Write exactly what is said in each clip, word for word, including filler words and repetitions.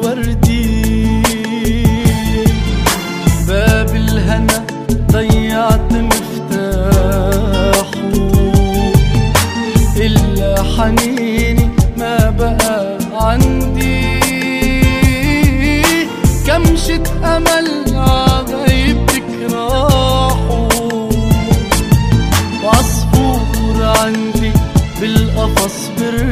الوردي، باب الهنا ضيعت مفتاحه، إلا حنيني ما بقى عندي، كمشة أمل عغيبتك راحوا، وعصفور عندي بالقفص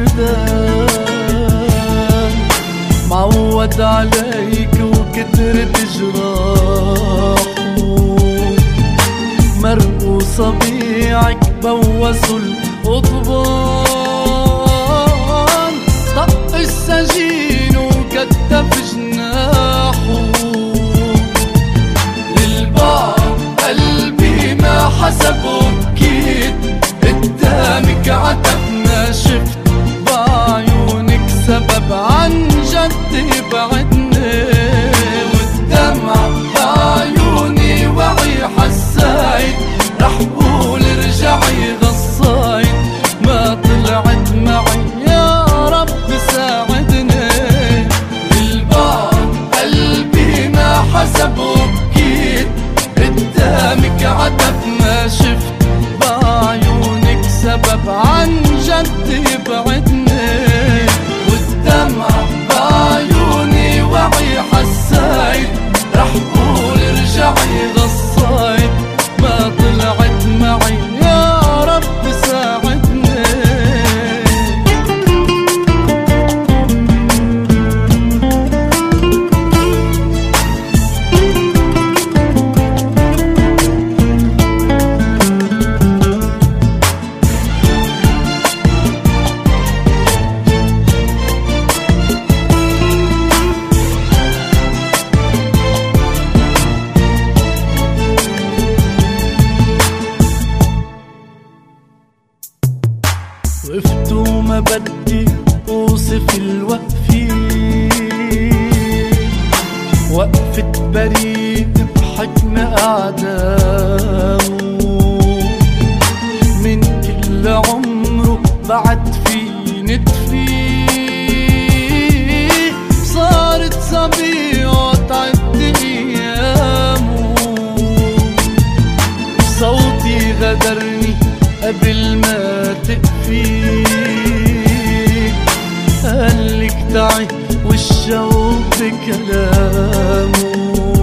بردان، معود عليك وكترت جراحه، مرقوا صبيعك بوسوا القضبان، طق السجين وكتف جناحه، للبعض قلبي ما حسبه بكيت، قدامك عتب ما شفت بعيونك سبب عن جد يبعدني، والدمع بعيوني وعي حسايد، رح قول ارجعي غصايد، ما طلعت معي يا رب ساعدني، للبعض قلبي ما حسبه بكيت، قدامك عتب ما شفت بعيونك سبب عن جد يبعدني، والدمع بعيوني وعي حسايد، رح قول ارجعي غصايد، ما طلعت معي يا رب ساعدني. وقفت وما بدي اوصف الوقفة، وقفة بريء بحكم اعدامه، من كل عمره بعد في ندفي، صارت صبي وتعد ايامه، صوتي غدرني قبل ما تقفي، قالك تعي والشوق بكلامه،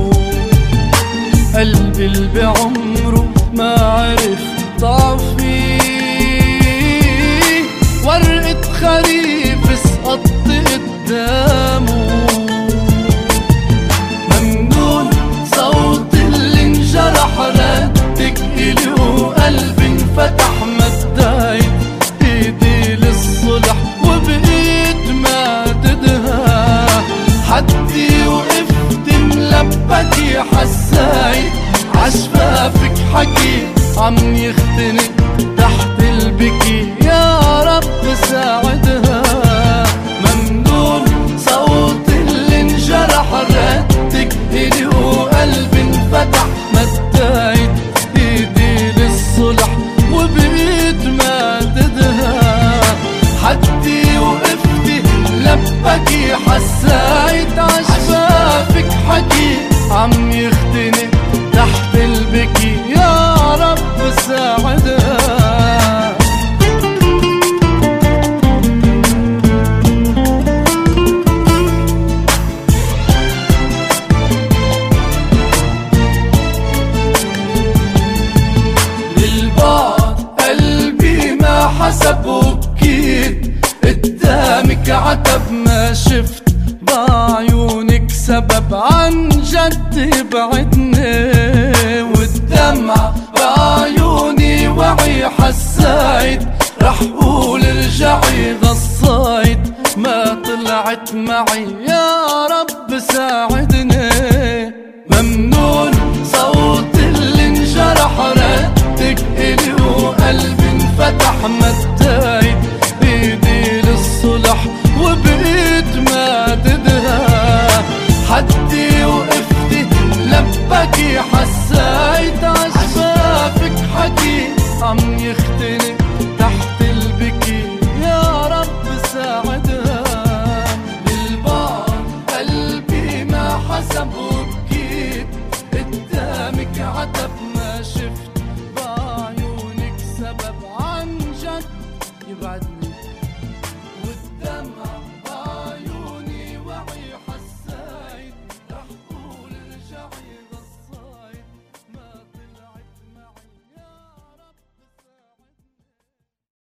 قلبي اللي بعمره ما عرف ضعفي، ورقة خريف سقطت قدامه، ممنون صوت اللي انجرح ردك إلي، وقلبي انفتح مدايد ايدي للصلح، وبقيت ما تدهى حدي، وقفت ملبكي حسايد، عشفافك حكي عم يختنق تحت البكي، يا رب ساعدها، ممنون صوت اللي انجرح ردك إلي، وقلبي انفتح مدايد ايدي للصلح، وبقيت ما تدهى حدي، وقفتي لبكي حسايد، عشفافك حكي عم يختنق تحت البكي، يا رب ساعدها. حسب وبكيت، قدامك عتب ما شفت بعيونك سبب عن جد يبعدني، والدمع بعيوني وعي حسايد، رح قول ارجعي غصايد، ما طلعت معي يا رب ساعد.